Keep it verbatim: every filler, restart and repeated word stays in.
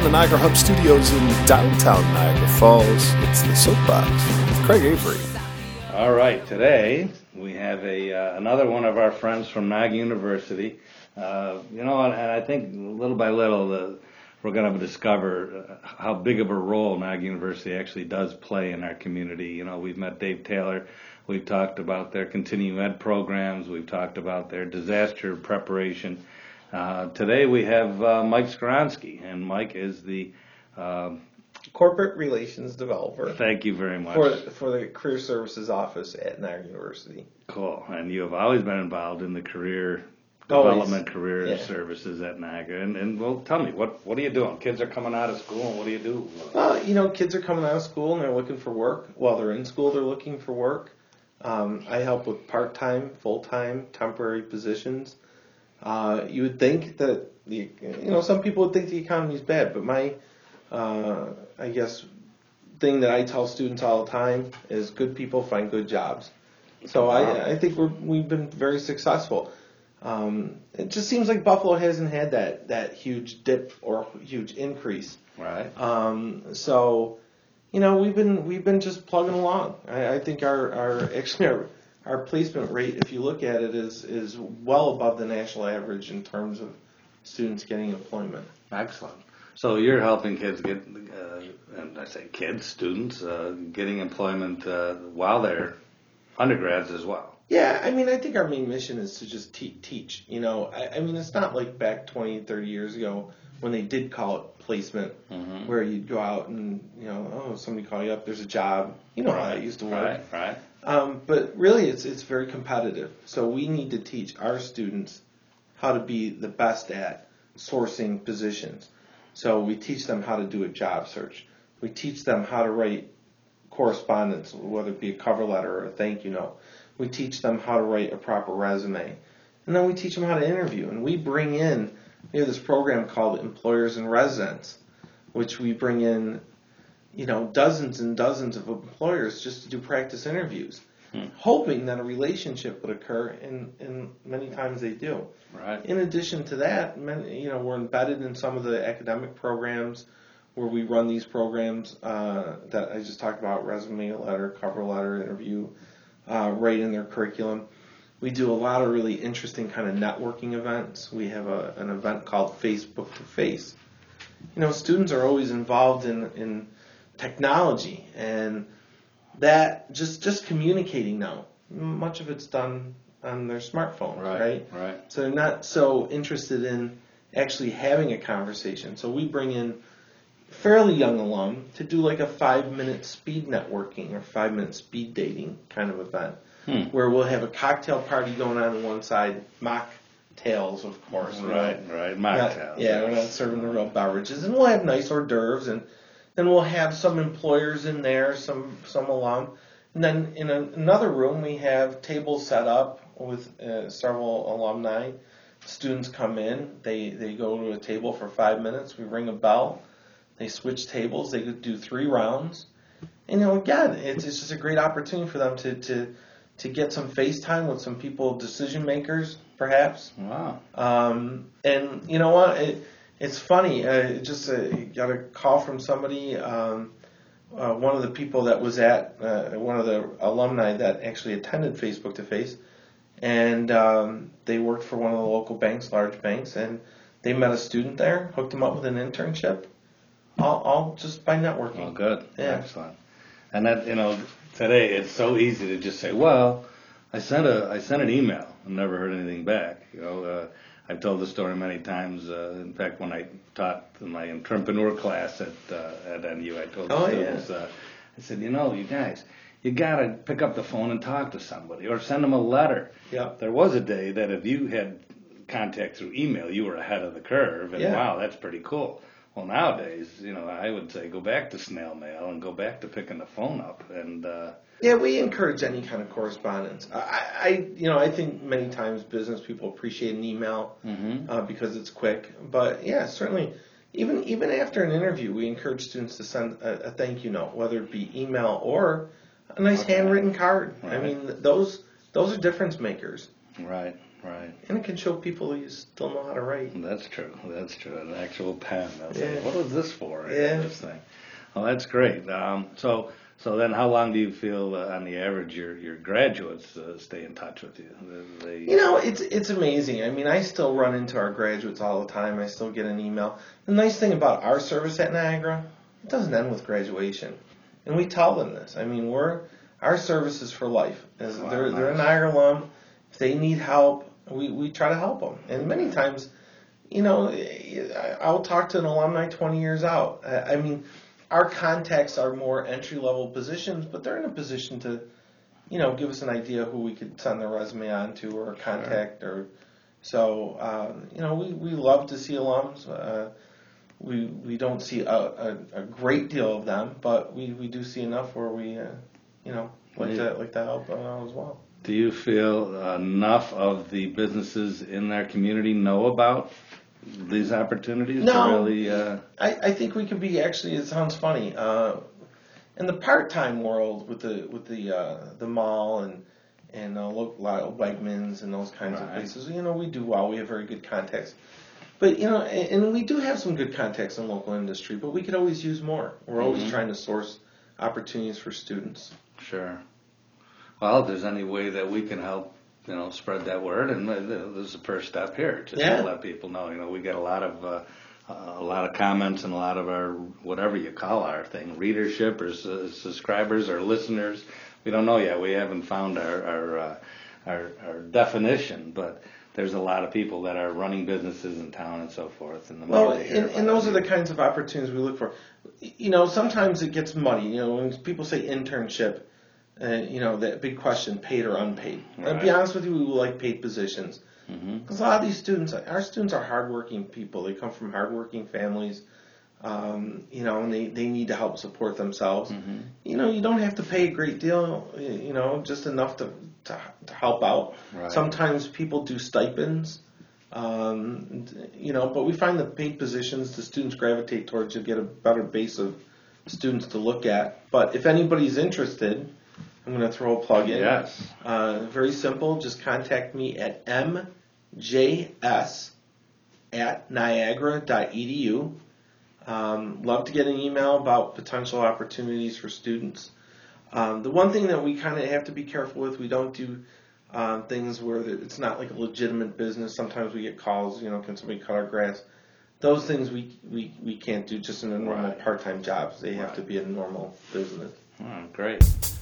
the Niagara Hub Studios in downtown Niagara Falls. It's the Soapbox with Craig Avery. All right, today we have a uh, another one of our friends from Niagara University. Uh, you know, and, and I think little by little uh, we're going to discover uh, how big of a role Niagara University actually does play in our community. You know, we've met Dave Taylor. We've talked about their continuing ed programs. We've talked about their disaster preparation. Uh, today we have uh, Mike Skoronsky, and Mike is the um, corporate relations developer. Thank you very much. For, for the career services office at Niagara University. Cool. And you have always been involved in the career Always. development, career Yeah. services at Niagara. And, and well, tell me, what, what are you doing? Kids are coming out of school, and what do you do? Well, you know, kids are coming out of school and they're looking for work. While they're in school, they're looking for work. Um, I help with part-time, full-time, temporary positions. Uh, you would think that the, you know, some people would think the economy is bad, but my, uh, I guess, thing that I tell students all the time is good people find good jobs. So Wow. I, I think we're, we've been very successful. Um, it just seems like Buffalo hasn't had that, that huge dip or huge increase. Right. Um, so, you know, we've been we've been just plugging along. I, I think our, our actually our Our placement rate, if you look at it, is is well above the national average in terms of students getting employment. Excellent. So you're helping kids get, uh, and I say kids, students, uh, getting employment uh, while they're undergrads as well. Yeah, I mean, I think our main mission is to just te- teach. You know, I, I mean, it's not like back twenty, thirty years ago when they did call it placement, Mm-hmm. where you'd go out and, you know, oh, somebody call you up, there's a job. You know how that used to work. Right, right. Um, but really, it's it's very competitive. So we need to teach our students how to be the best at sourcing positions. So we teach them how to do a job search. We teach them how to write correspondence, whether it be a cover letter or a thank you note. We teach them how to write a proper resume. And then we teach them how to interview. And we bring in, we have this program called Employers in Residence, which we bring in you know, dozens and dozens of employers just to do practice interviews, hmm. hoping that a relationship would occur, and, and many times they do. Right. In addition to that, many, you know, we're embedded in some of the academic programs where we run these programs uh, that I just talked about, resume letter, cover letter, interview, uh, right in their curriculum. We do a lot of really interesting kind of networking events. We have a, an event called Facebook to Face. You know, students are always involved in, in technology, and that just just communicating now, much of it's done on their smartphones, Right, right? right. So they're not so interested in actually having a conversation. So we bring in fairly young alum to do like a five-minute speed networking or five-minute speed dating kind of event, Hmm. where we'll have a cocktail party going on on one side, mocktails, of course. you know. Right, right. Not- Mocktails. Yeah, we're not serving the real beverages, and we'll have nice hors d'oeuvres, and then we'll have some employers in there, some some alum, and then in a, another room we have tables set up with uh, several alumni. Students come in, they they go to a table for five minutes. We ring a bell, they switch tables, they do three rounds, and you know again, it's it's just a great opportunity for them to to to get some face time with some people, decision makers, perhaps. Wow. Um, and you know what? It, it's funny. I just uh, got a call from somebody. Um, uh, one of the people that was at uh, one of the alumni that actually attended Facebook to Face, and um, they worked for one of the local banks, large banks, and they met a student there, hooked him up with an internship, all, all just by networking. Well, good. Yeah. Excellent. And that, you know, today it's so easy to just say, well, I sent a I sent an email and never heard anything back. You know, uh, I've told the story many times. Uh, in fact, when I taught in my entrepreneur class at uh, at N U, I told the Oh, students, yeah. uh, I said, you know, you guys, you gotta pick up the phone and talk to somebody, or send them a letter. Yep. There was a day that if you had contact through email, you were ahead of the curve, and Yeah. wow, that's pretty cool. Well, nowadays, you know, I would say go back to snail mail and go back to picking the phone up. And uh, Yeah, we encourage any kind of correspondence. I, I, you know, I think many times business people appreciate an email Mhm. uh, because it's quick. But yeah, certainly, even even after an interview, we encourage students to send a, a thank you note, whether it be email or a nice Okay. handwritten card. I Right. mean, those those are difference makers. right, Right. And it can show people you still know how to write. That's true. That's true. An actual pen. They'll Yeah. say, what is this for? Yeah. This thing. Well, that's great. Um, so, so then, how long do you feel, uh, on the average, your your graduates uh, stay in touch with you? They, You know, it's it's amazing. I mean, I still run into our graduates all the time. I still get an email. The nice thing about our service at Niagara, it doesn't end with graduation, and we tell them this. I mean, we're our service is for life. As Wow, they're they're a nice. Niagara alum. If they need help, we we try to help them. And many times, you know, I'll talk to an alumni twenty years out. I, I mean, our contacts are more entry level positions, but they're in a position to, you know, give us an idea who we could send their resume on to or contact or so. Um, you know, we, we love to see alums. Uh, we we don't see a, a, a great deal of them, but we, we do see enough where we, uh, you know, like Yeah. to like to help uh, as well. Do you feel enough of the businesses in their community know about these opportunities No. to really? Uh, I, I think we could be actually. It sounds funny. Uh, in the part-time world, with the with the uh, the mall and and uh, local lot of Wegmans and those kinds of Right. places, you know, we do well. We have very good contacts. But you know, and, and we do have some good contacts in local industry. But we could always use more. We're always Mhm. trying to source opportunities for students. Sure. Well, if there's any way that we can help, you know, spread that word, and uh, this is the first step here, just Yeah. to let people know. You know, we get a lot of uh, a lot of comments and a lot of our whatever you call our thing, readership or su- subscribers or listeners. We don't know yet. We haven't found our our, uh, our our definition, but there's a lot of people that are running businesses in town and so forth. And the more Well, they hear and, about and those it, are the kinds of opportunities we look for. You know, sometimes it gets muddy. You know, when people say internship, uh, you know, that big question, paid or unpaid. And to be Right. honest with you, we like paid positions. Mhm. Because a lot of these students, our students are hardworking people. They come from hardworking families, um, you know, and they, they need to help support themselves. Mhm. You know, you don't have to pay a great deal, you know, just enough to, to, to help out. Right. Sometimes people do stipends, um, you know, but we find that paid positions, the students gravitate towards, you get a better base of students to look at. But if anybody's interested, I'm going to throw a plug in. Yes. Uh, very simple. Just contact me at m j s at niagara dot e d u. Um, love to get an email about potential opportunities for students. Um, the one thing that we kind of have to be careful with, we don't do uh, things where it's not like a legitimate business. Sometimes we get calls, you know, can somebody cut our grass? Those things we, we, we can't do just in a normal Right. part-time jobs. They have Right. to be a normal business. Oh, great.